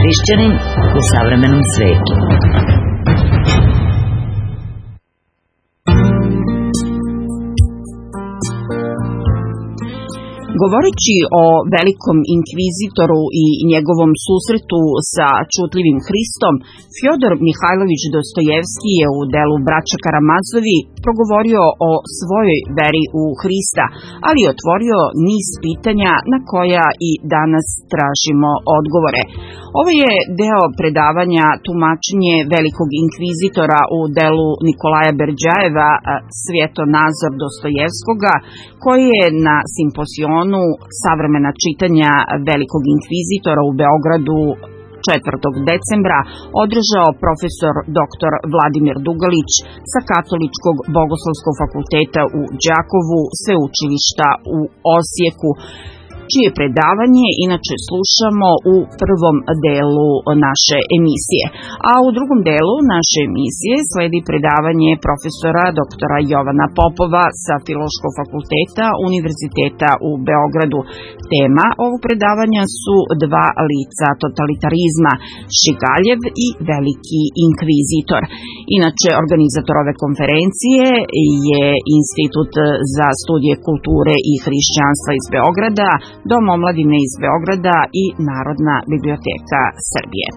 hrišćanin u savremenom svetu. Govoreći o velikom inkvizitoru i njegovom susretu sa čutljivim Hristom, Fjodor Mihajlović Dostojevski je u delu Braća Karamazovi progovorio o svojoj veri u Hrista, ali je otvorio niz pitanja na koja i danas tražimo odgovore. Ovo je deo predavanja Tumačenje velikog inkvizitora u delu Nikolaja Berdjajeva Svjetonazor Dostojevskoga, koji je na simpozionu Savremena čitanja velikog inkvizitora u Beogradu 4. decembra održao profesor dr. Vladimir Dugalić sa Katoličkog bogoslovskog fakulteta u Đakovu, sveučilišta u Osijeku, čije predavanje inače slušamo u prvom delu naše emisije. A u drugom delu naše emisije sledi predavanje profesora dr. Jovana Popova sa Filološkog fakulteta Univerziteta u Beogradu. Tema ovog predavanja su dva lica totalitarizma, Šigaljev i veliki inkvizitor. Inače, organizator ove konferencije je Institut za studije kulture i hrišćanstva iz Beograda, Dom omladine iz Beograda i Narodna biblioteka Srbije.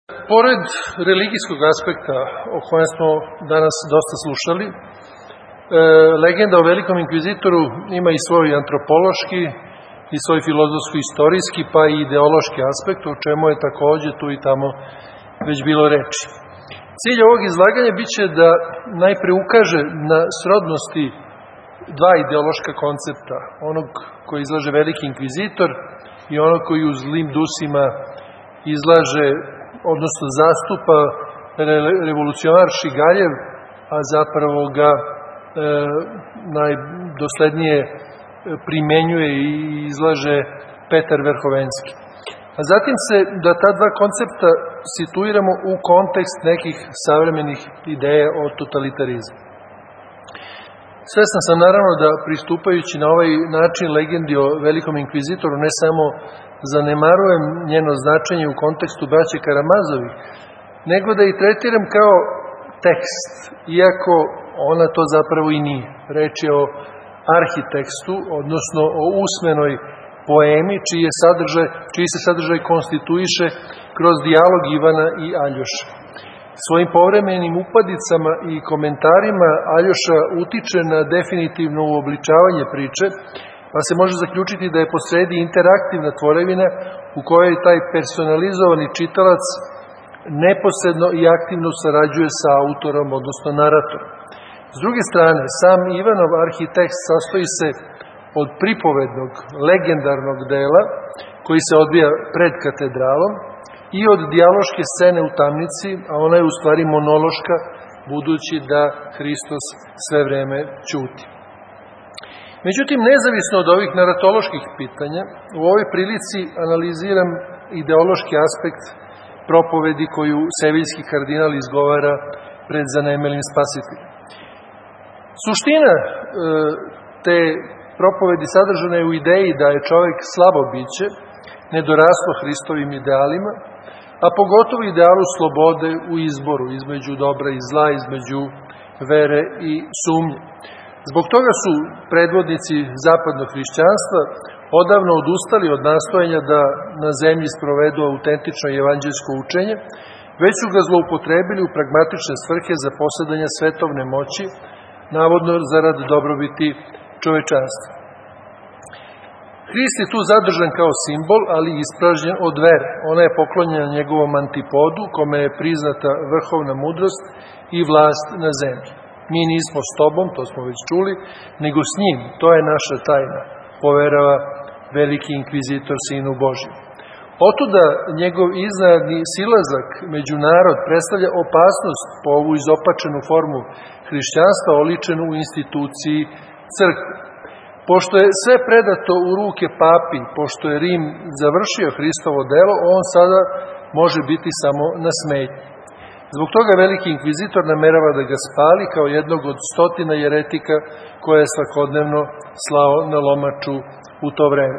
Pored religijskog aspekta o kojem smo danas dosta slušali, legenda o velikom inkvizitoru ima i svoj antropološki i svoj filozofsko-istorijski pa i ideološki aspekt, o čemu je takođe tu i tamo već bilo reči. Cilj ovog izlaganja biće da najpre ukaže na srodnosti dva ideološka koncepta, onog koji izlaže veliki inkvizitor i onog koji u zlim dusima izlaže, odnosno zastupa revolucionar Šigaljev, a zapravo ga najdoslednije primenjuje i izlaže Petar Verhovenski. A zatim da ta dva koncepta situiramo u kontekst nekih savremenih ideja o totalitarizmu. Svestan sam naravno da pristupajući na ovaj način legendi o velikom inkvizitoru ne samo zanemarujem njeno značenje u kontekstu braće Karamazovi, nego da i tretiram kao tekst, iako ona to zapravo i nije. Reč je o arhitekstu, odnosno o usmenoj poemi, čiji se sadržaj konstituiše kroz dijalog Ivana i Aljoša. Svojim povremenim upadicama i komentarima Aljoša utiče na definitivno uobličavanje priče, pa se može zaključiti da je posredi interaktivna tvorevina u kojoj taj personalizovani čitalac neposredno i aktivno sarađuje sa autorom, odnosno naratorom. S druge strane, sam Ivanov arhitekst sastoji se od pripovednog, legendarnog dela, koji se odvija pred katedralom, i od dijaloške scene u tamnici, a ona je u stvari monološka, budući da Hristos sve vreme ćuti. Međutim, nezavisno od ovih naratoloških pitanja, u ovoj prilici analiziram ideološki aspekt propovedi koju seviljski kardinal izgovara pred zanemelim spasiteljem. Suština te propovedi sadržana je u ideji da je čovek slabo biće, nedoraslo Hristovim idealima, a pogotovo idealu slobode u izboru između dobra i zla, između vere i sumnje. Zbog toga su predvodnici zapadnog hrišćanstva odavno odustali od nastojanja da na zemlji sprovedu autentično evanđelsko učenje, već su ga zloupotrebili u pragmatične svrhe za posedanje svetovne moći, navodno zarad dobrobiti čovečanstva. Hrist je tu zadržan kao simbol, ali ispražnjen od vere. Ona je poklonjena njegovom antipodu, kome je priznata vrhovna mudrost i vlast na zemlji. Mi nismo s tobom, to smo već čuli, nego s njim. To je naša tajna, poverava veliki inkvizitor Sinu Božjem. Otuda njegov iznenadni silazak među narod predstavlja opasnost po ovu izopačenu formu hrišćanstva oličenu u instituciji crkve. Pošto je sve predato u ruke papi, pošto je Rim završio Hristovo delo, on sada može biti samo na smetnji. Zbog toga veliki inkvizitor namerava da ga spali kao jednog od 100 jeretika koje je svakodnevno slao na lomaču u to vreme.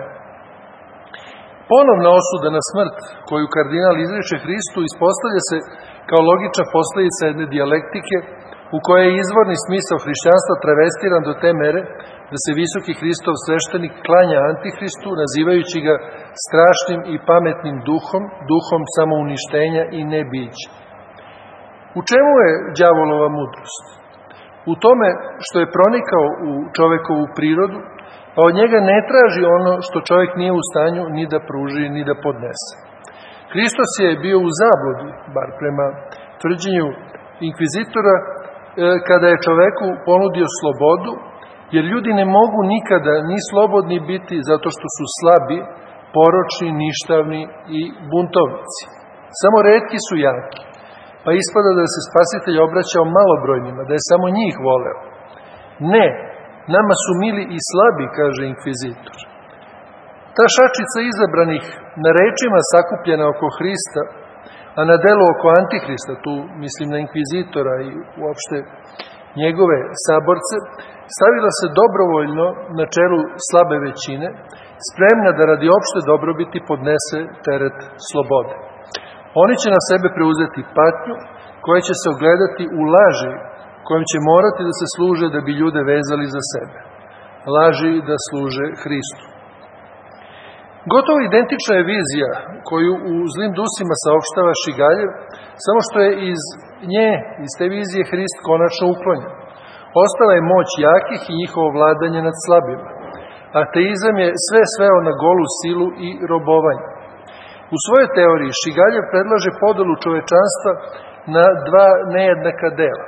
Ponovna osuda na smrt koju kardinal izriče Hristu ispostavlja se kao logična posledica jedne dijalektike u kojoj je izvorni smisao hrišćanstva travestiran do te mere da se visoki Hristov sveštenik klanja Antihristu, nazivajući ga strašnim i pametnim duhom, duhom samouništenja i nebića. U čemu je đavolova mudrost? U tome što je pronikao u čovekovu prirodu, pa od njega ne traži ono što čovek nije u stanju ni da pruži, ni da podnese. Hristos je bio u zabludi, bar prema tvrđenju inkvizitora, kada je čoveku ponudio slobodu, jer ljudi ne mogu nikada ni slobodni biti zato što su slabi, poročni, ništavni i buntovnici. Samo retki su jaki, pa ispada da se Spasitelj obraćao malobrojnima, da je samo njih voleo. Ne, nama su mili i slabi, kaže inkvizitor. Ta šačica izabranih na rečima sakupljena oko Hrista, a na delu oko Antihrista, tu mislim na inkvizitora i uopšte njegove saborce, stavila se dobrovoljno na čelu slabe većine, spremna da radi opšte dobrobiti podnese teret slobode. Oni će na sebe preuzeti patnju koja će se ogledati u laži kojom će morati da se služe da bi ljude vezali za sebe. Laži da služe Hristu. Gotovo identična je vizija koju u Zlim dusima saopštava Šigaljev, samo što je iz te vizije Hrist konačno uklonjen. Ostala je moć jakih i njihovo vladanje nad slabima. Ateizam je sve sveo na golu silu i robovanje. U svojoj teoriji Šigaljev predlaže podelu čovečanstva na dva nejednaka dela.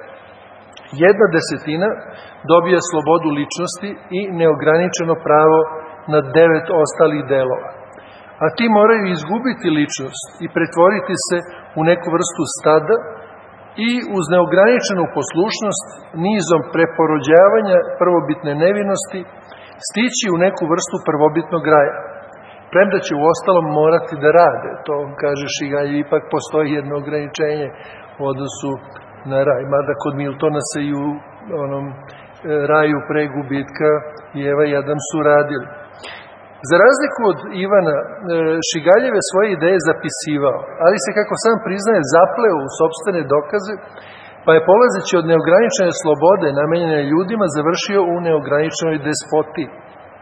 1/10 dobija slobodu ličnosti i neograničeno pravo na 9 ostalih delova. A ti moraju izgubiti ličnost i pretvoriti se u neku vrstu stada i uz neograničenu poslušnost nizom preporođavanja prvobitne nevinosti stići u neku vrstu prvobitnog raja. Premda će u ostalom morati da rade. To kaže Šigaljev, ipak postoji jedno ograničenje u odnosu na raj. Mada kod Miltona se i u onom raju pre gubitka i Eva i Adam su radili. Za razliku od Ivana, Šigaljev je svoje ideje zapisivao, ali se, kako sam priznaje, zapleo u sopstvene dokaze, pa je polazeći od neograničene slobode namenjene ljudima završio u neograničenoj despotiji.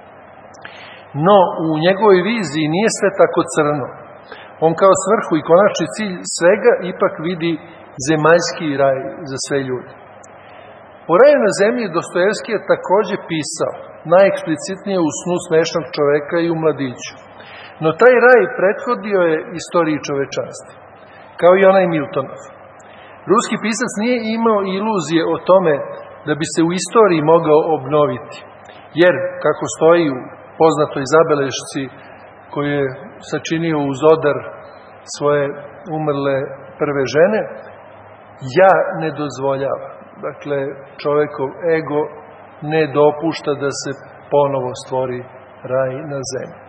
No, u njegovoj viziji nije sve tako crno. On kao svrhu i konačni cilj svega ipak vidi zemaljski raj za sve ljude. O raju na zemlji Dostojevski je takođe pisao, najeksplicitnije u Snu smešnog čoveka i u Mladiću. No taj raj prethodio je istoriji čovečanstva, kao i onaj Miltonov. Ruski pisac nije imao iluzije o tome da bi se u istoriji mogao obnoviti, jer, kako stoji u poznatoj zabelešci koju je sačinio uz odar svoje umrle prve žene, ja ne dozvoljavam. Dakle, čovekov ego ne dopušta da se ponovo stvori raj na zemlji.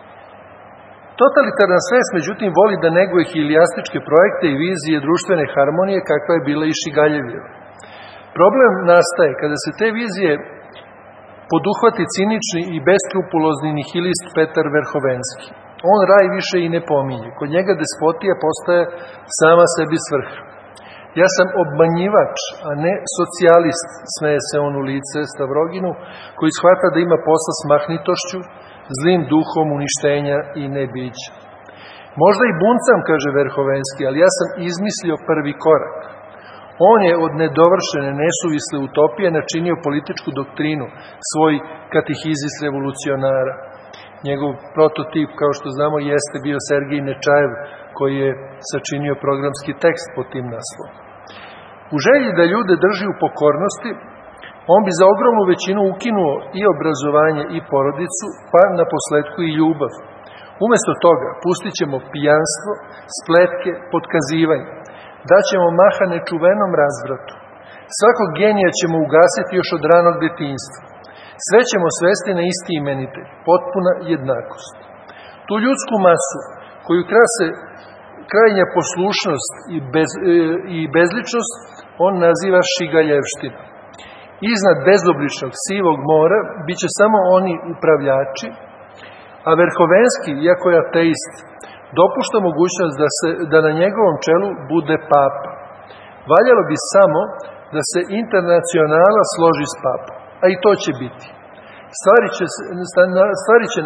Totalitarna svest, međutim, voli da neguje hilijastičke projekte i vizije društvene harmonije, kakva je bila i Šigaljevljeva. Problem nastaje kada se te vizije poduhvati cinični i beskrupulozni nihilist Petar Verhovenski. On raj više i ne pominje. Kod njega despotija postaje sama sebi svrha. Ja sam obmanjivač, a ne socijalist, smeje se on u lice Stavroginu, koji shvata da ima posla s mahnitošću, zlim duhom uništenja i nebića. Možda i buncam, kaže Verhovenski, ali ja sam izmislio prvi korak. On je od nedovršene, nesuvisle utopije načinio političku doktrinu, svoj katehizis revolucionara. Njegov prototip, kao što znamo, jeste bio Sergij Nečajev, koji je sačinio programski tekst pod tim naslovom. U želji da ljude drži u pokornosti, on bi za ogromnu većinu ukinuo i obrazovanje i porodicu, pa na posledku i ljubav. Umesto toga pustit ćemo pijanstvo, spletke, potkazivanje. Daćemo maha nečuvenom razvratu. Svakog genija ćemo ugasiti još od ranog detinjstva. Sve ćemo svesti na isti imenitelj, potpuna jednakost. Tu ljudsku masu, koju krase krajnja poslušnost i bezličnost, on naziva šigaljevština. Iznad bezobličnog sivog mora bit će samo oni upravljači, a Verhovenski, iako je ateist, dopušta mogućnost da na njegovom čelu bude papa. Valjalo bi samo da se internacionala složi s papom, a i to će biti. Stari će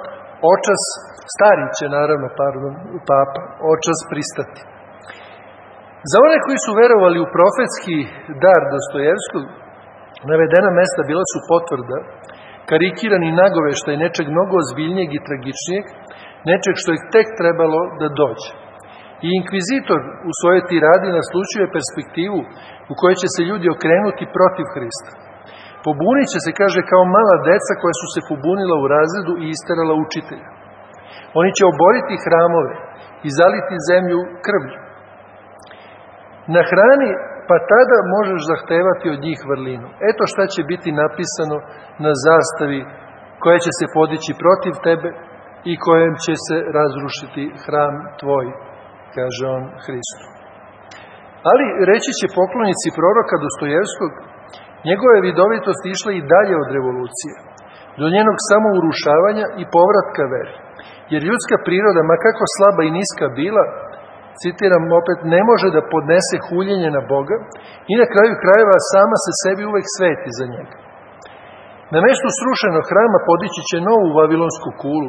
naravno papa, očas pristati. Za one koji su verovali u profetski dar Dostojevskog, navedena mesta bila su potvrda, karikirani nagoveštaj nečeg mnogo ozbiljnijeg i tragičnijeg, nečeg što je tek trebalo da dođe. I inkvizitor u svojoj tiradi naslučuje perspektivu u kojoj će se ljudi okrenuti protiv Hrista. Pobunit će se, kaže, kao mala deca koja su se pobunila u razredu i isterala učitelja. Oni će oboriti hramove i zaliti zemlju krvlju. Na hrani, pa tada možeš zahtevati od njih vrlinu. Eto šta će biti napisano na zastavi koja će se podići protiv tebe i kojem će se razrušiti hram tvoj, kaže on Hristu. Ali reći će poklonici proroka Dostojevskog, njegove vidovitost išla i dalje od revolucije, do njenog samourušavanja i povratka veri. Jer ljudska priroda, ma kako slaba i niska bila, citiram opet, ne može da podnese huljenje na Boga i na kraju krajeva sama se sebi uvek sveti za njega. Na mestu srušenog hrama podići će novu vavilonsku kulu,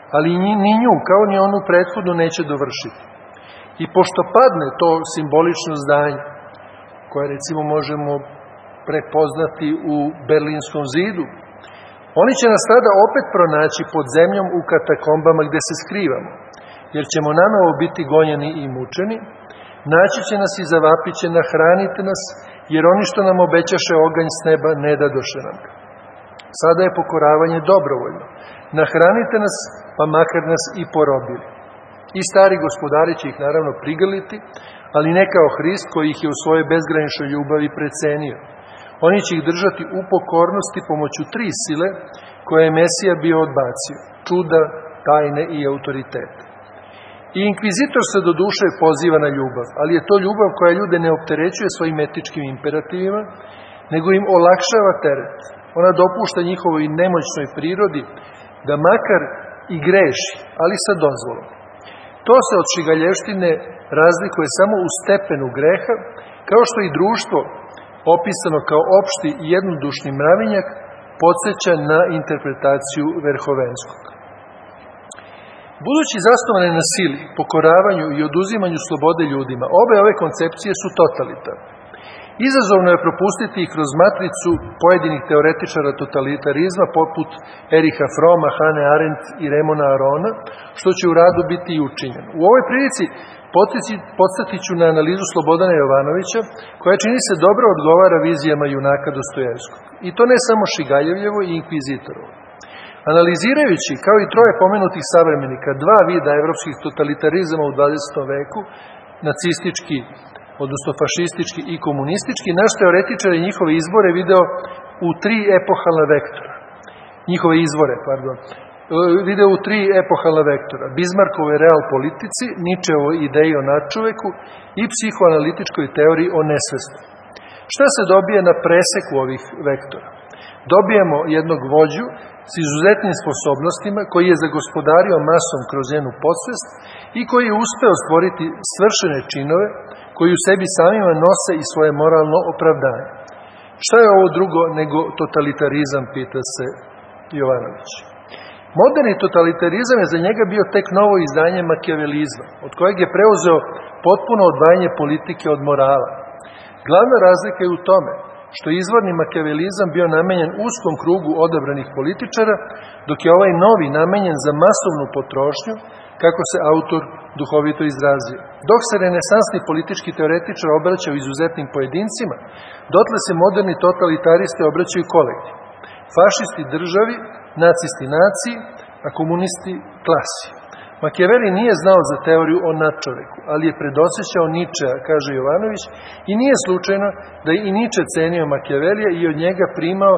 ali ni nju, kao ni onu prethodnu, neće dovršiti. I pošto padne to simbolično zdanje, koje recimo možemo prepoznati u Berlinskom zidu, oni će nas tada opet pronaći pod zemljom u katakombama gde se skrivamo, jer ćemo nanovo biti gonjeni i mučeni, naći će nas i zavapit će: nahranite nas, jer oni što nam obećaše oganj s neba ne dadoše nam ga. Sada je pokoravanje dobrovoljno. Nahranite nas, pa makar nas i porobili. I stari gospodari će ih naravno prigrliti, ali ne kao Hrist koji ih je u svojoj bezgraničnoj ljubavi precenio. Oni će ih držati u pokornosti pomoću 3 sile koje je Mesija bio odbacio: čuda, tajne i autoritet. I inkvizitor se do duše poziva na ljubav, ali je to ljubav koja ljude ne opterećuje svojim etičkim imperativima, nego im olakšava teret. Ona dopušta njihovoj nemoćnoj prirodi da makar i greši, ali sa dozvolom. To se od šigalještine razlikuje samo u stepenu greha, kao što i društvo, opisano kao opšti i jednodušni mravinjak, podsjeća na interpretaciju Verhovenskog. Budući zasnovane na sili, pokoravanju i oduzimanju slobode ljudima, obe ove koncepcije su totalitarne. Izazovno je propustiti ih kroz matricu pojedinih teoretičara totalitarizma poput Ericha Froma, Hane Arendt i Remona Arona, što će u radu biti i učinjeno. U ovoj prilici podsjetit ću na analizu Slobodana Jovanovića, koja čini se dobro odgovara vizijama junaka Dostojevskog. I to ne samo Šigaljevo i Inkvizitorovo. Analizirajući, kao i 3 pomenutih savremenika, 2 vida evropskih totalitarizama u 20. veku, nacistički, odnosno fašistički i komunistički, naš teoretičar je njihove izvore video u 3 epohalna vektora. Video u 3 epohalna vektora: Bismarckove real politici, Ničeovoj ideji o nadčoveku i psihoanalitičkoj teoriji o nesvesti. Šta se dobije na preseku ovih vektora? Dobijemo jednog vođu s izuzetnim sposobnostima, koji je zagospodario masom kroz njenu podsvest i koji je uspeo stvoriti svršene činove koji u sebi samima nose i svoje moralno opravdanje. Šta je ovo drugo nego totalitarizam, pita se Jovanović. Moderni totalitarizam je za njega bio tek novo izdanje makijavelizma, od kojeg je preuzeo potpuno odvajanje politike od morala. Glavna razlika je u tome što je izvorni makijavelizam bio namenjen uskom krugu odabranih političara, dok je ovaj novi namenjen za masovnu potrošnju, kako se autor duhovito izrazio. Dok se renesansni politički teoretičar obraćao izuzetnim pojedincima, dotle se moderni totalitaristi obraćaju kolektivno. Fašisti državi, nacisti naciji, a komunisti klasi. Makijaveli nije znao za teoriju o nadčoveku, ali je predosećao Ničea, kaže Jovanović, i nije slučajno da je i Niče cenio Makijavelija i od njega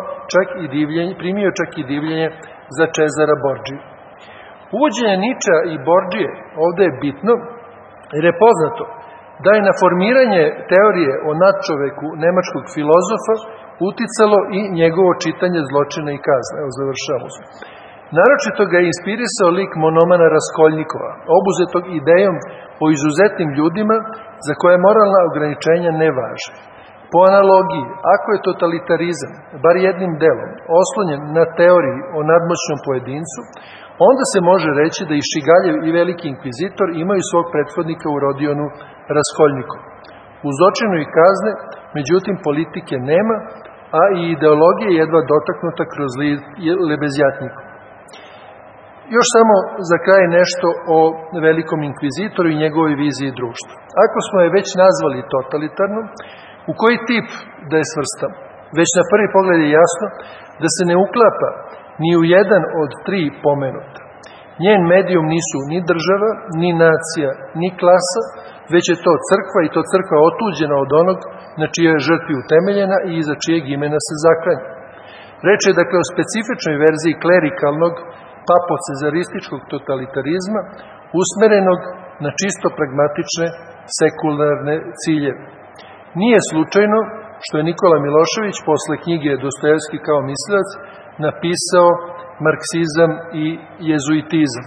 primio čak i divljenje za Čezara Borđiju. Uvođenje Ničea i Borđije ovde je bitno, jer je poznato da je na formiranje teorije o nadčoveku nemačkog filozofa uticalo i njegovo čitanje Zločina i kazne. Evo, završavamo se. Naročito ga je inspirisao lik monomana Raskolnikova, obuzetog idejom o izuzetnim ljudima za koje moralna ograničenja ne važe. Po analogiji, ako je totalitarizam, bar jednim delom, oslonjen na teoriji o nadmoćnom pojedincu, onda se može reći da i Šigaljev i veliki inkvizitor imaju svog prethodnika u Rodionu Raskolnikov. U Zločinu i kazne, međutim, politike nema, a i ideologija je jedva dotaknuta kroz lebezjatniku. Još samo za kraj nešto o velikom inkvizitoru i njegovoj viziji društva. Ako smo je već nazvali totalitarnom, u koji tip da je svrstamo? Već na prvi pogled je jasno da se ne uklapa ni u jedan od 3 pomenuta. Njen medijum nisu ni država, ni nacija, ni klasa, već je to crkva, i to crkva otuđena od onog na čijoj je žrtvi utemeljena i iza čijeg imena se zaklanja. Reč je dakle o specifičnoj verziji klerikalnog, papocezarističkog totalitarizma, usmerenog na čisto pragmatične, sekularne ciljeve. Nije slučajno što je Nikola Milošević posle knjige Dostojevski kao mislilac napisao marksizam i jezuitizam.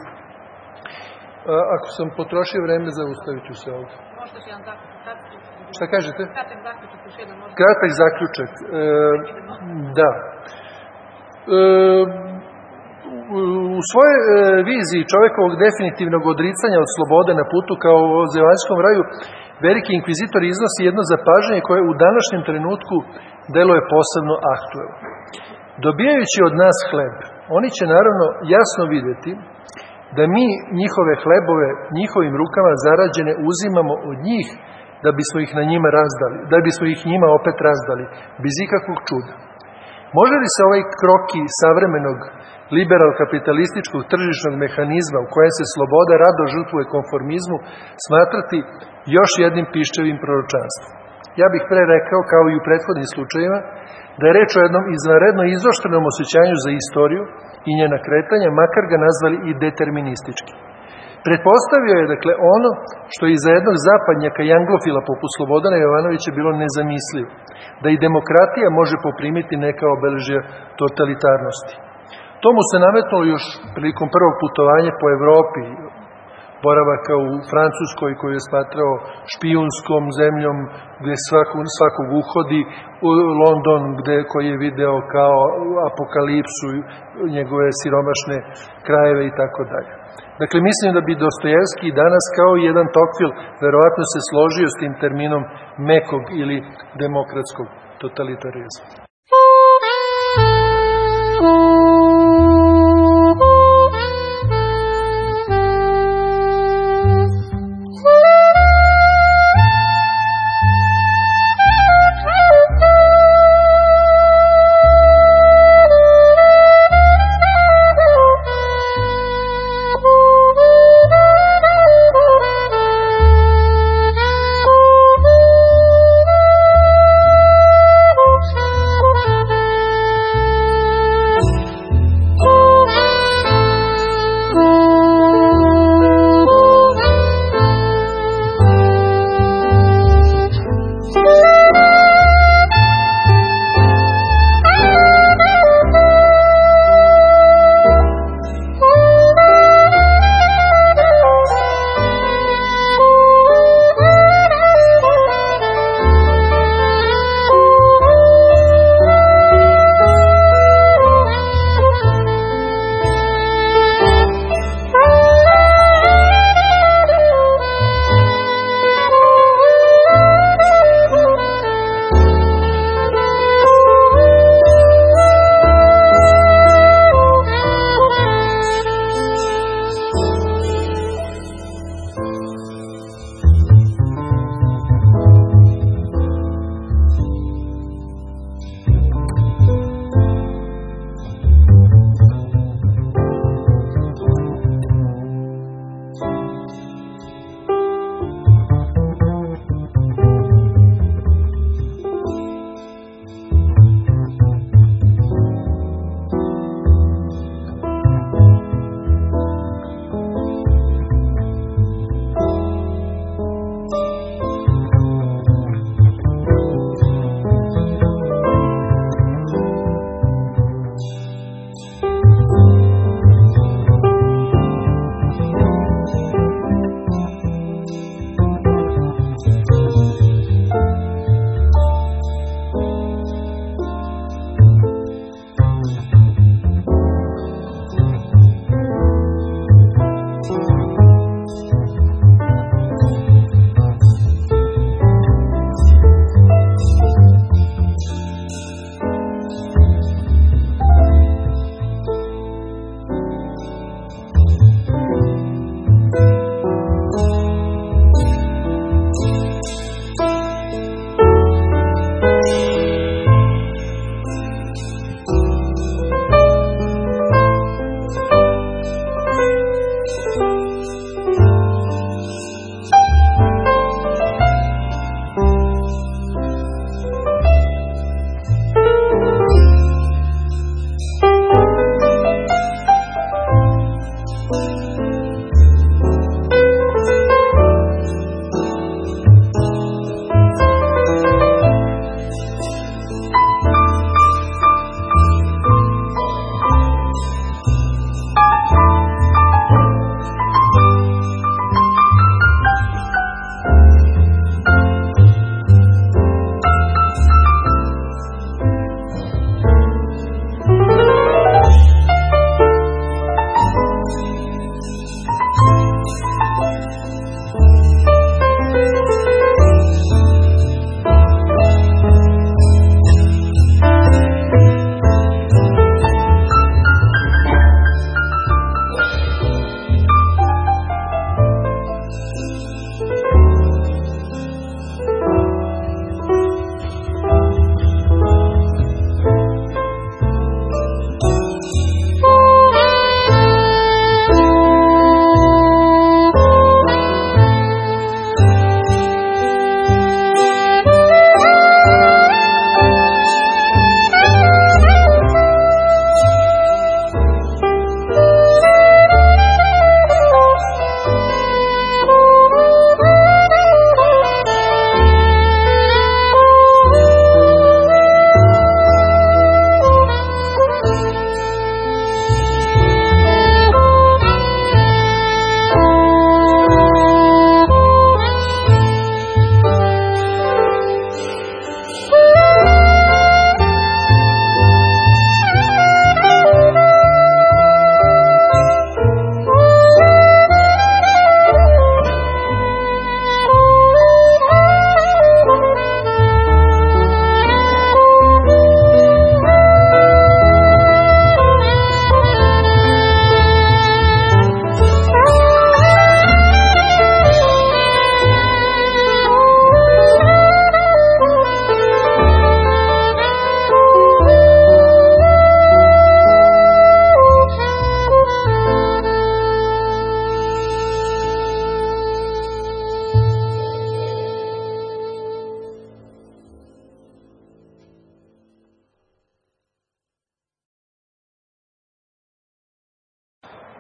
Ako sam potrošio vreme, zaustavit ću se ovdje. Možda će jedan zaključak. Šta kažete? Kratak zaključak još jedan možda. Kratak zaključak. Da. U u svojoj viziji čovekovog definitivnog odricanja od slobode na putu kao o zemaljskom raju, veliki inkvizitor iznosi jedno zapažanje koje u današnjem trenutku deluje posebno aktuelno. Dobijajući od nas hleb, oni će naravno jasno vidjeti da mi njihove hlebove njihovim rukama zarađene uzimamo od njih da bismo ih na njima razdali, da bismo ih njima opet razdali, bez ikakvog čuda. Može li se ovaj kroki savremenog liberal-kapitalističkog tržišnog mehanizma u kojem se sloboda rado žrtvuje konformizmu smatrati još jednim piščevim proročanstvom? Ja bih pre rekao, kao i u prethodnim slučajevima, da je reč o jednom izvanredno izoštrenom osjećanju za istoriju i njena kretanja, makar ga nazvali i deterministički. Pretpostavio je, dakle, ono što i za jednog zapadnjaka i anglofila poput Slobodana Jovanovića bilo nezamislivo, da i demokratija može poprimiti neka obeležja totalitarnosti. To mu se nametnulo još prilikom prvog putovanja po Evropi, boravaka u Francuskoj koju je smatrao špijunskom zemljom gde svakog uhodi, u London koji je video kao apokalipsu, njegove siromašne krajeve i tako dalje. Dakle, mislim da bi Dostojevski danas kao i jedan Tocqueville verovatno se složio s tim terminom mekog ili demokratskog totalitarizma.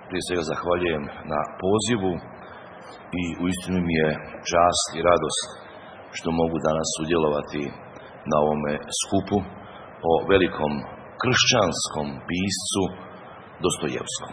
prije svega zahvaljujem na pozivu i uistinu mi je čast i radost što mogu danas sudjelovati na ovome skupu o velikom kršćanskom piscu Dostojevskom.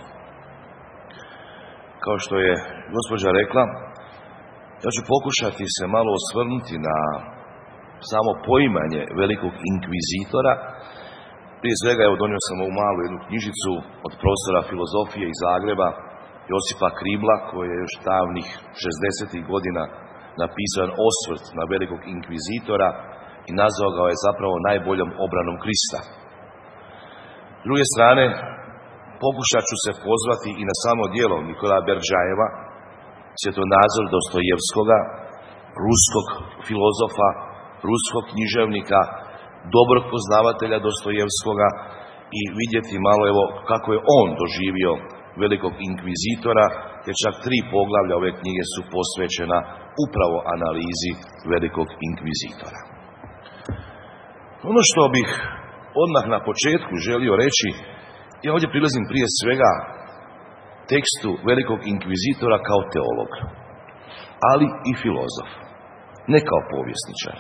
Kao što je gospođa rekla, ja ću pokušati se malo osvrnuti na samo poimanje velikog inkvizitora. Prije svega, evo, donio sam ovu malu jednu knjižicu od profesora filozofije iz Zagreba, Josipa Kribla, koji je još davnih 60. godina napisao osvrt na velikog inkvizitora i nazvao ga je zapravo najboljom obranom Krista. S druge strane, pokušat ću se pozvati i na samo djelo Nikolaja Berdžajeva, svjetonazor Dostojevskoga, ruskog filozofa, ruskog književnika, dobrog poznavatelja Dostojevskoga i vidjeti malo evo kako je on doživio velikog inkvizitora, jer čak 3 poglavlja ove knjige su posvećena upravo analizi velikog inkvizitora. Ono što bih odmah na početku želio reći, ja ovdje prilazim prije svega tekstu velikog inkvizitora kao teolog, ali i filozof, ne kao povjesničar.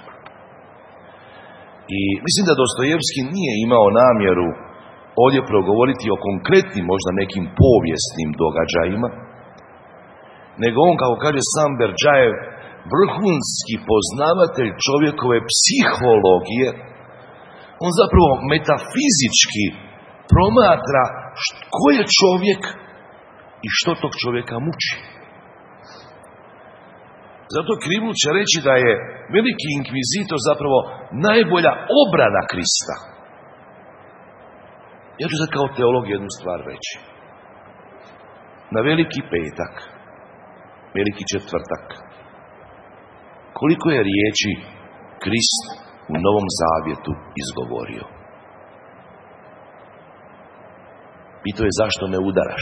I mislim da Dostojevski nije imao namjeru ovdje progovoriti o konkretnim, možda nekim povijesnim događajima, nego on, kako kaže sam Berdžajev, vrhunski poznavatelj čovjekove psihologije, on zapravo metafizički promatra ko je čovjek i što tog čovjeka muči. Zato Kribl će reći da je veliki inkvizitor zapravo najbolja obrana Krista. Ja ću sad kao teolog jednu stvar reći. Na Veliki petak, Veliki četvrtak, koliko je riječi Krist u Novom Zavjetu izgovorio? Pitao je zašto me udaraš?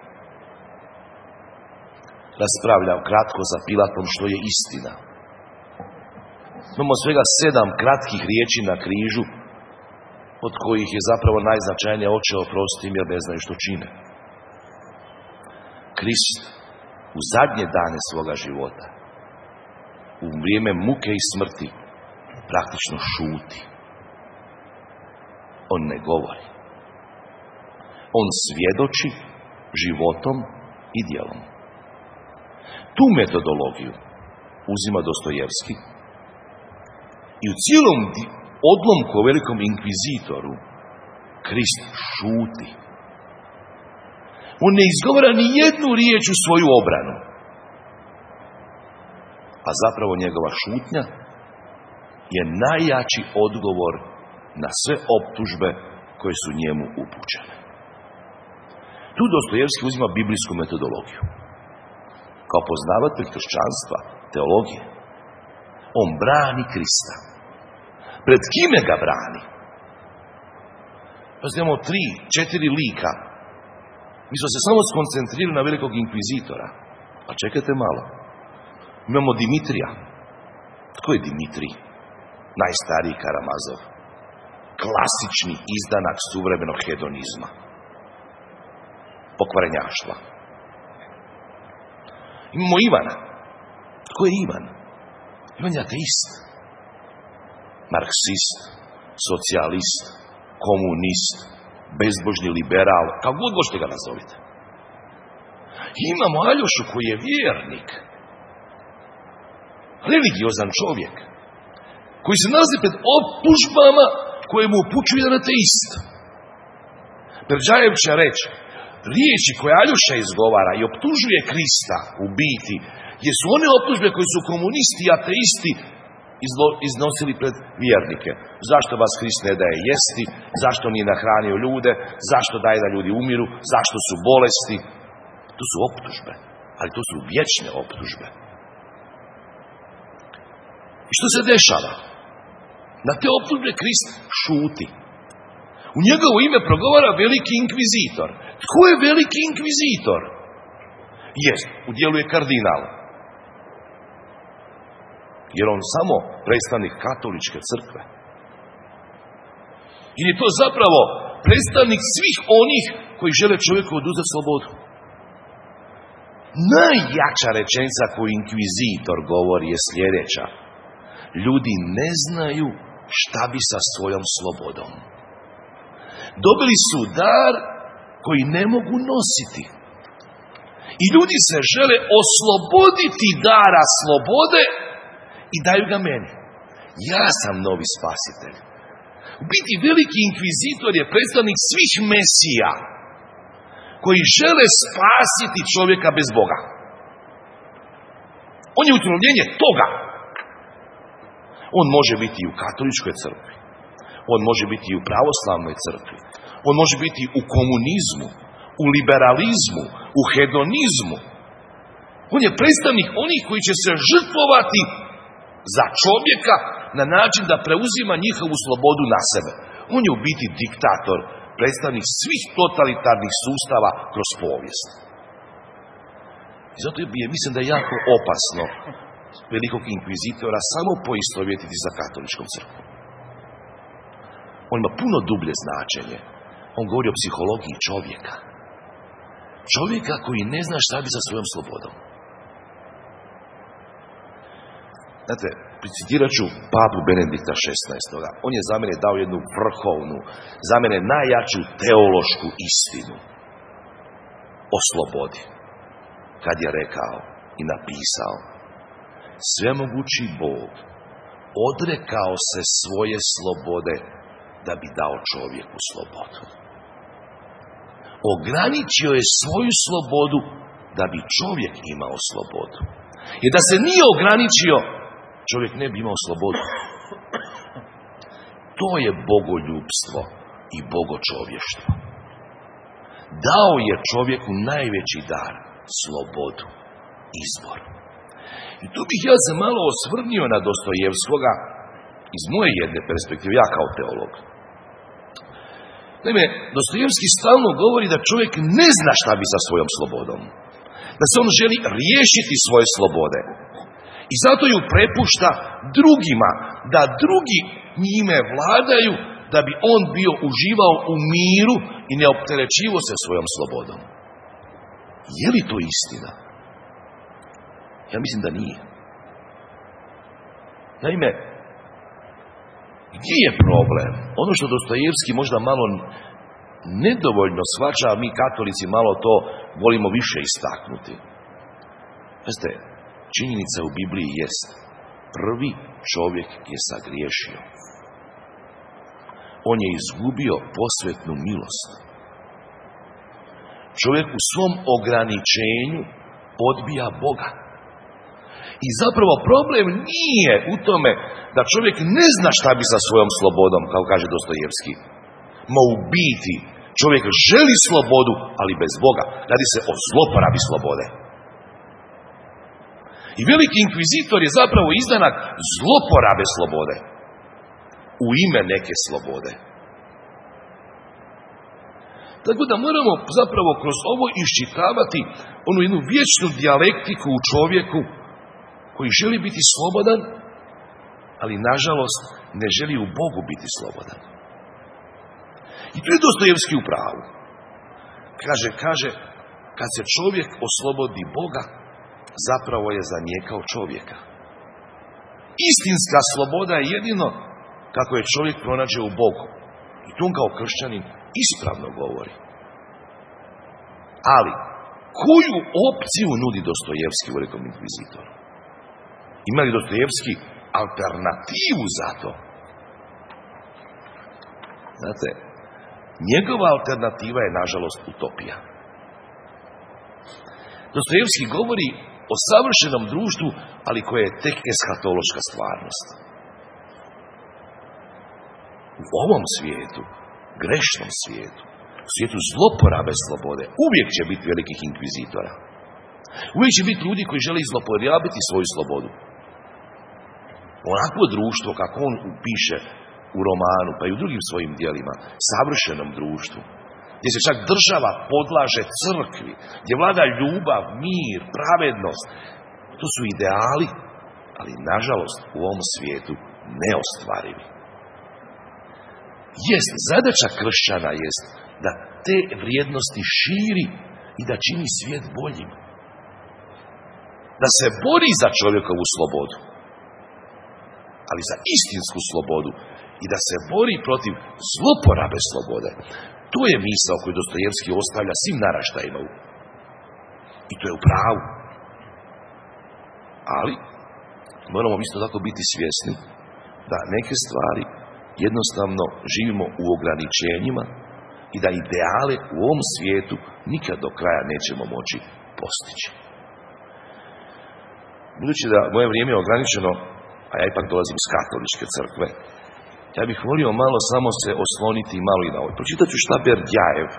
Raspravljao kratko za Pilatom što je istina. Imamo svega 7 kratkih riječi na križu, od kojih je zapravo najznačajnije Oče oprosti im jer ne znaju što čine. Krist u zadnje dane svoga života, u vrijeme muke i smrti, praktično šuti. On ne govori. On svjedoči životom i djelom. Tu metodologiju uzima Dostojevski i u cijelom odlomku o velikom inkvizitoru Krist šuti. On ne izgovara ni jednu riječ u svoju obranu, a zapravo njegova šutnja je najjači odgovor na sve optužbe koje su njemu upućene. Tu Dostojevski uzima biblijsku metodologiju. Kao poznavatelj kršćanstva, teologije, on brani Krista. Pred kime ga brani? Pa imamo 3-4 lika. Mi smo se samo skoncentrirali na velikog inkvizitora. A čekajte malo. Imamo Dimitrija. Tko je Dimitrij? Najstariji Karamazov. Klasični izdanak suvremenog hedonizma. Pokvarenjaštva. Imamo Ivana. Tko je Ivan? Ivan je ateist. Marksist, socijalist, komunist, bezbožni liberal, kako god možete ga nazovite. Imamo Aljošu koji je vjernik, religiozan čovjek, koji se nalazi pred optužbama koje mu upućuju jedan ateist. Berdžajev će reći, riječi koje Aljoša izgovara i optužuje Krista u biti, jer su one optužbe koje su komunisti i ateisti iznosili pred vjernike. Zašto vas Krist ne daje jesti, zašto nije nahranio ljude, zašto daje da ljudi umiru, zašto su bolesti. To su optužbe, ali to su vječne optužbe. I što se dešava? Na te optužbe Krist šuti. U njegovo ime progovara veliki inkvizitor. Tko je veliki inkvizitor? Jest, u dijelu je kardinal. Jer on samo predstavnik katoličke crkve. Jer je to zapravo predstavnik svih onih koji žele čovjeku oduzeti slobodu. Najjača rečenica koju inkvizitor govori je sljedeća. Ljudi ne znaju šta bi sa svojom slobodom. Dobili su dar koji ne mogu nositi. I ljudi se žele osloboditi dara slobode i daju ga meni. Ja sam novi spasitelj. U biti veliki inkvizitor je predstavnik svih mesija koji žele spasiti čovjeka bez Boga. On je utemeljenje toga. On može biti i u katoličkoj crkvi. On može biti i u pravoslavnoj crkvi. On može biti u komunizmu, u liberalizmu, u hedonizmu. On je predstavnik onih koji će se žrtvovati za čovjeka na način da preuzima njihovu slobodu na sebe. On je u biti diktator, predstavnik svih totalitarnih sustava kroz povijest. I zato mislim da je jako opasno velikog inkvizitora samo poistovjetiti sa katoličkom crkvom. On ima puno dublje značenje. On govori o psihologiji čovjeka. Čovjeka koji ne zna šta bi sa svojom slobodom. Znate, citirat ću papu Benedikta XVI. On je za mene dao jednu vrhovnu, za mene najjaču teološku istinu o slobodi. Kad je rekao i napisao: svemogući Bog odrekao se svoje slobode da bi dao čovjeku slobodu. Ograničio je svoju slobodu da bi čovjek imao slobodu. Jer da se nije ograničio, čovjek ne bi imao slobodu. To je bogoljubstvo i bogočovještvo. Dao je čovjeku najveći dar, slobodu, izbor. I tu bih ja se malo osvrnio na Dostojevskoga iz moje jedne perspektive, ja kao teolog. Naime, Dostojevski stalno govori da čovjek ne zna šta bi sa svojom slobodom. Da se on želi riješiti svoje slobode. I zato ju prepušta drugima, da drugi njime vladaju, da bi on bio uživao u miru i ne opterećivo se svojom slobodom. Je li to istina? Ja mislim da nije. Naime, gdje je problem? Ono što Dostojevski možda malo nedovoljno shvaća, a mi katolici malo to volimo više istaknuti. Znate, činjenica u Bibliji jest: prvi čovjek je sagriješio. On je izgubio posvetnu milost. Čovjek u svom ograničenju odbija Boga. I zapravo problem nije u tome da čovjek ne zna šta bi sa svojom slobodom, kao kaže Dostojevski. Ma u biti, čovjek želi slobodu, ali bez Boga. Radi se o zloporabi slobode. I veliki inkvizitor je zapravo izdanak zloporabe slobode. U ime neke slobode. Tako da moramo zapravo kroz ovo iščitavati onu jednu vječnu dijalektiku u čovjeku koji želi biti slobodan, ali nažalost ne želi u Bogu biti slobodan. I tu je Dostojevski u pravu. Kaže, kad se čovjek oslobodi Boga, zapravo je zanijekao čovjeka. Istinska sloboda je jedino kako je čovjek pronađe u Bogu. I tu on kao kršćanin ispravno govori. Ali, koju opciju nudi Dostojevski u velikom inkvizitoru? Ima li Dostojevski alternativu za to? Znate, njegova alternativa je nažalost utopija. Dostojevski govori o savršenom društvu, ali koje je tek eshatološka stvarnost. U ovom svijetu, grešnom svijetu, u svijetu zloporabe slobode, uvijek će biti velikih inkvizitora. Uvijek će biti ljudi koji žele zloporabiti svoju slobodu. Onakvo društvo, kako on piše u romanu, pa i u drugim svojim dijelima, savršenom društvu, gdje se čak država podlaže crkvi, gdje vlada ljubav, mir, pravednost. To su ideali, ali nažalost u ovom svijetu neostvarivi. Jest, zadaća kršćana jest da te vrijednosti širi i da čini svijet boljim. da se bori za čovjekovu slobodu, ali za istinsku slobodu i da se bori protiv zloporabe slobode. To je misao koju Dostojevski ostavlja svim naraštajima. I to je u pravu. Ali moramo isto tako biti svjesni da neke stvari jednostavno živimo u ograničenjima i da ideale u ovom svijetu nikad do kraja nećemo moći postići. Budući da moje vrijeme je ograničeno, a ja ipak dolazim iz katoličke crkve, ja bih volio malo samo se osloniti malo i na ovo. Pročitat ću šta Berdjajev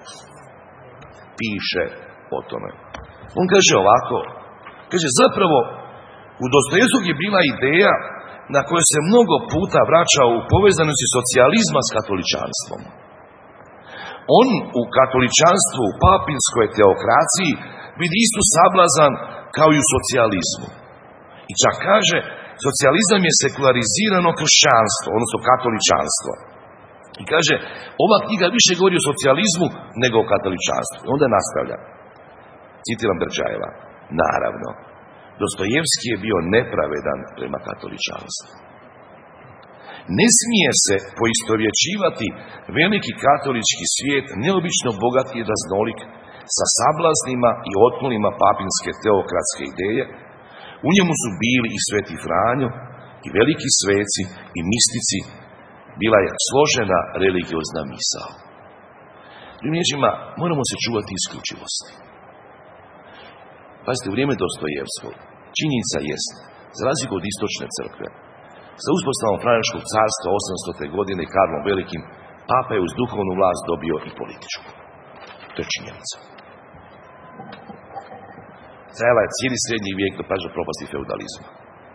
piše o tome. On kaže ovako, kaže zapravo u Dostojevskog je bila ideja na kojoj se mnogo puta vraćao u povezanosti socijalizma s katoličanstvom. On u katoličanstvu, u papinskoj teokraciji vidi istu sablazan kao i u socijalizmu. I čak kaže, socijalizam je sekularizirano kršćanstvo, odnosno katoličanstvo. I kaže, ova knjiga više govori o socijalizmu nego o katoličanstvu. I onda nastavlja. Citiram Berdjajeva. Naravno, Dostojevski je bio nepravedan prema katoličanstvu. Ne smije se poistovjećivati veliki katolički svijet, neobično bogat i raznolik, sa sablaznima i otklonima papinske teokratske ideje. U njemu su bili i Sveti Franjo, i veliki sveci, i mistici. Bila je složena religiozna misao. Drugim riječima, moramo se čuvati isključivosti. Pazite, u vrijeme Dostojevskog, činjenica jest, za razliku od istočne crkve, sa uspostavom Franjaškog carstva 800. godine Karlom Velikim, papa je uz duhovnu vlast dobio i političku. To je činjenica. Trajala je cijeli srednji vijek do propasti feudalizma.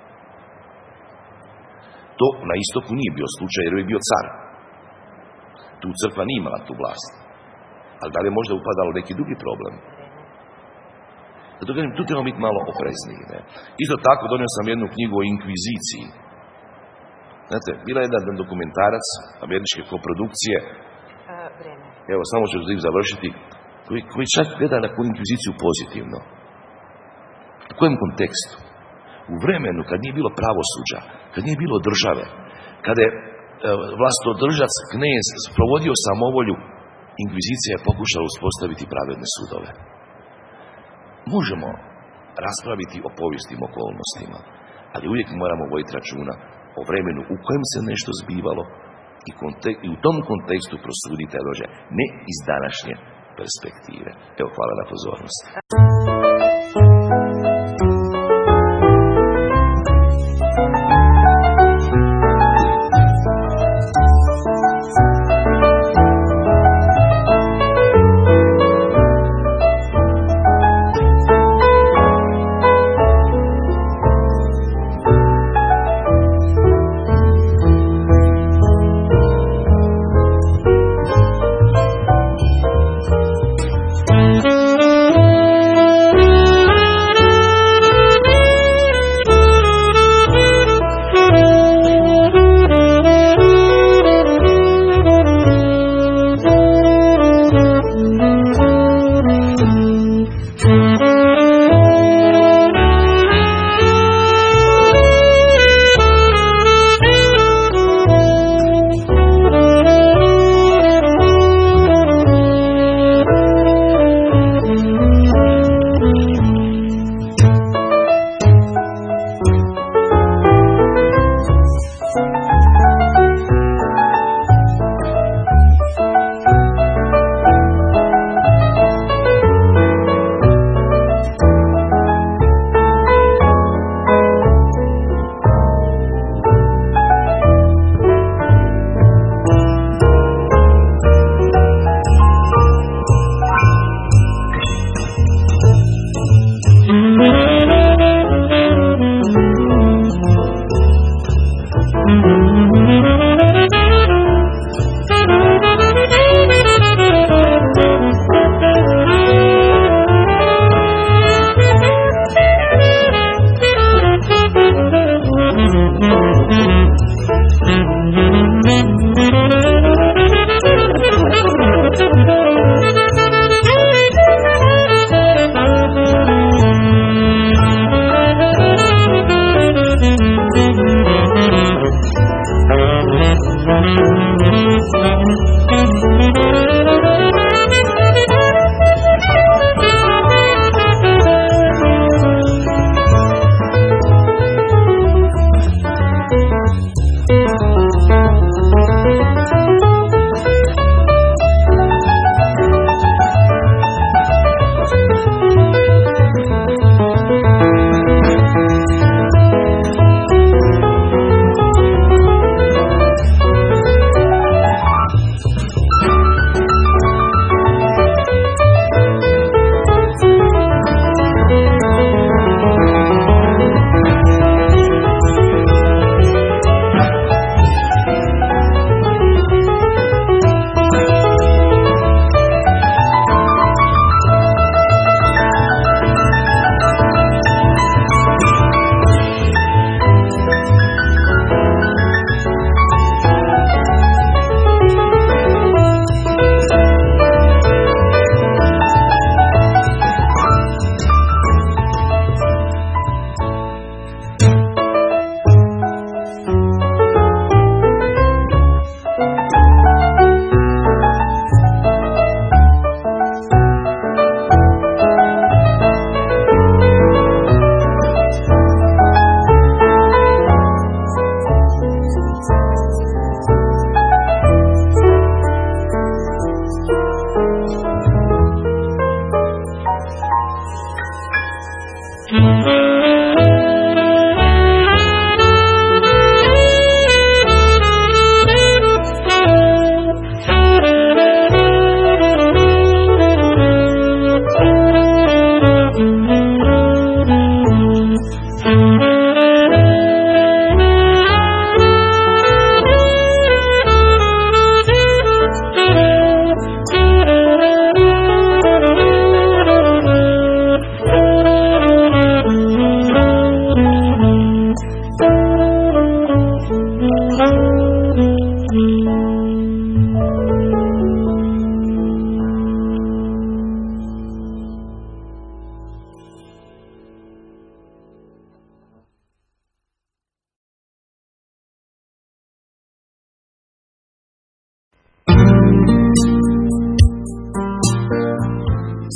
To na istoku nije bio slučaj jer je bio car. Tu crkva nije imala tu vlast. Ali da li je možda upadalo neki drugi problem? Zato kažem, tu trebamo biti malo oprezniji. Ne? Isto tako donio sam jednu knjigu o inkviziciji. Znate, bila je jedan dokumentarac američke koprodukcije. Evo, samo ću završiti. Koji čak gleda na koju inkviziciju pozitivno. U kojem kontekstu? U vremenu kad nije bilo pravosuđa, kad nije bilo države, kada je vlastodržac, knez, provodio samovolju, inkvizicija je pokušala uspostaviti pravedne sudove. Možemo raspraviti o povijesnim okolnostima, ali uvijek moramo voditi računa o vremenu u kojem se nešto zbivalo i u tom kontekstu prosuditi dođe, ne iz današnje perspektive. Evo, hvala na pozornosti.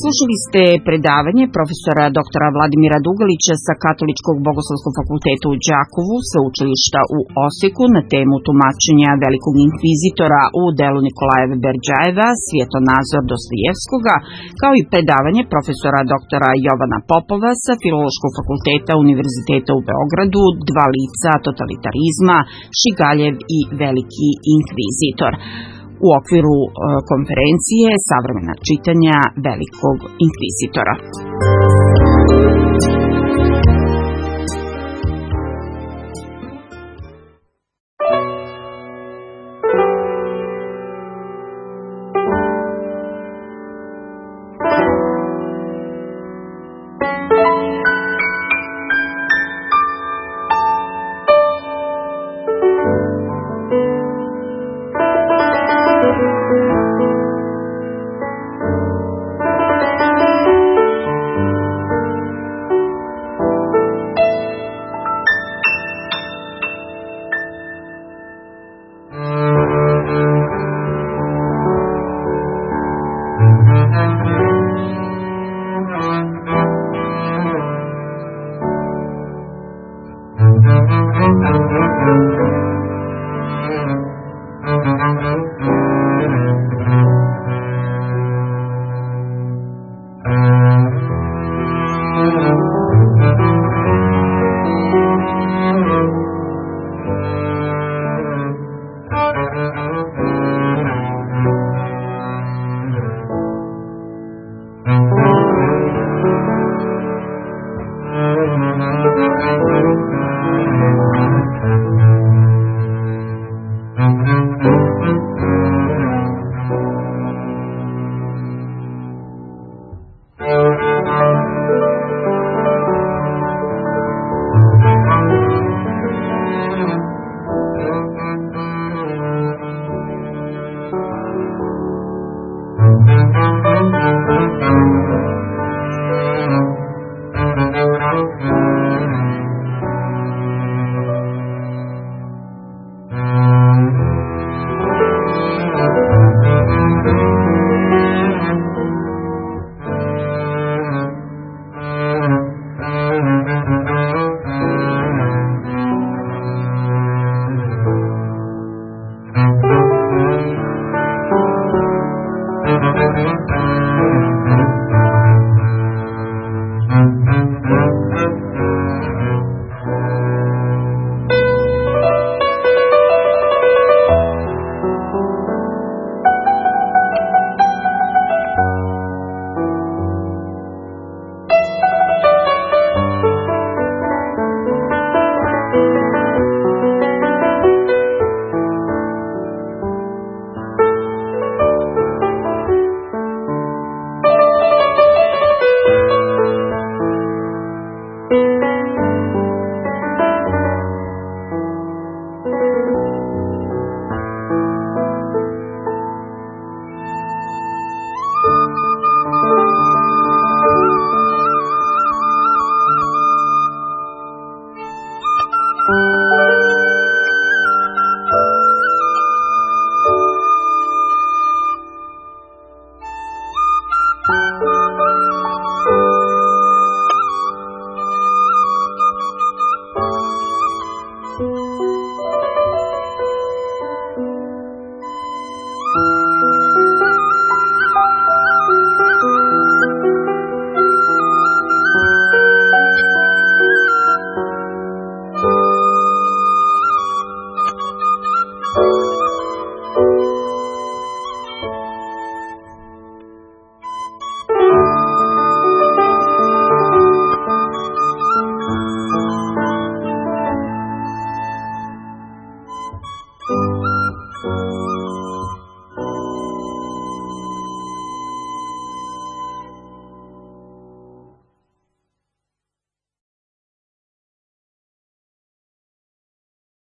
Slušali ste predavanje profesora doktora Vladimira Dugalića sa Katoličkog bogoslovskog fakulteta u Đakovu, sveučilišta u Osijeku na temu tumačenja velikog inkvizitora u delu Nikolaja Berđajeva, Svjetonazor Dostojevskoga, kao i predavanje profesora doktora Jovana Popova sa Filološkog fakulteta Univerziteta u Beogradu, Dva lica totalitarizma, Šigaljev i veliki inkvizitor, u okviru konferencije Savremena čitanja velikog inkvizitora.